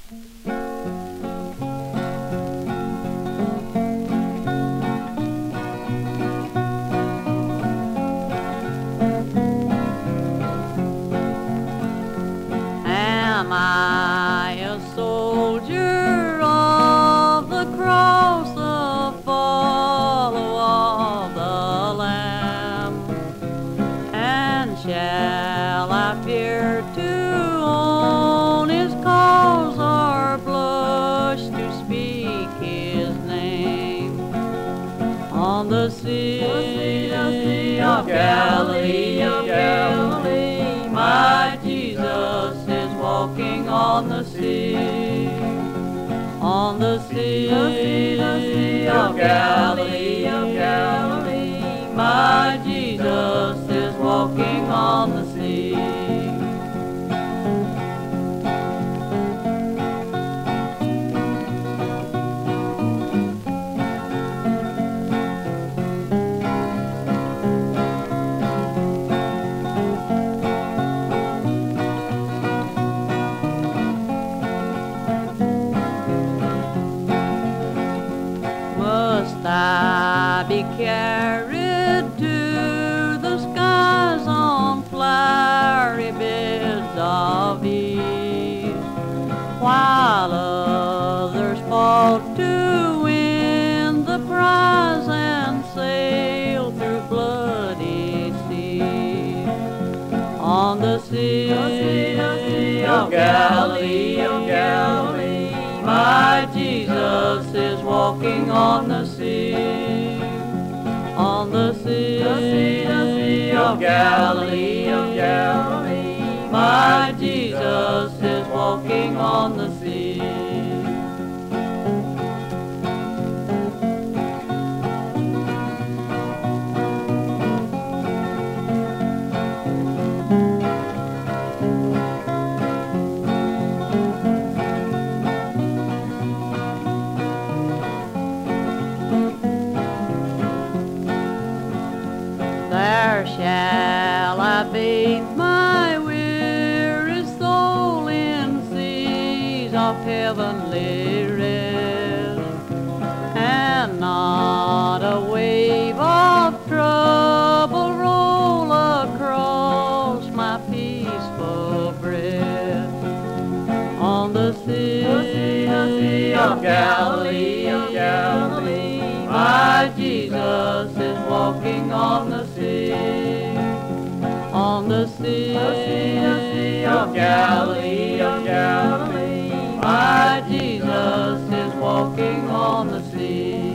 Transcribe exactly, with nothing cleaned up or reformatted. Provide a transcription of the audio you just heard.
Am I a soldier of the cross, a follower of the Lamb? And shall I fear to own His cause, or blush to speak His name? On the sea of Galilee, of Galilee, my Jesus is walking on the sea. On the sea of Galilee, of Galilee, my Jesus is walking on the sea. Must I be carried to the skies on flowery beds of ease, while others fall to win the prize and sail through bloody seas? On the sea of Galilee, of Galilee, my Jesus is walking on the sea. On the sea of Galilee, of Galilee, my Jesus is walking on the sea. There shall I bathe my weary soul in seas of heavenly rest, and not a wave of trouble roll across my peaceful breast. On the sea of Galilee, of Galilee, my Jesus is walking on the sea. On the sea of Galilee, of Galilee, my Jesus is walking on the sea.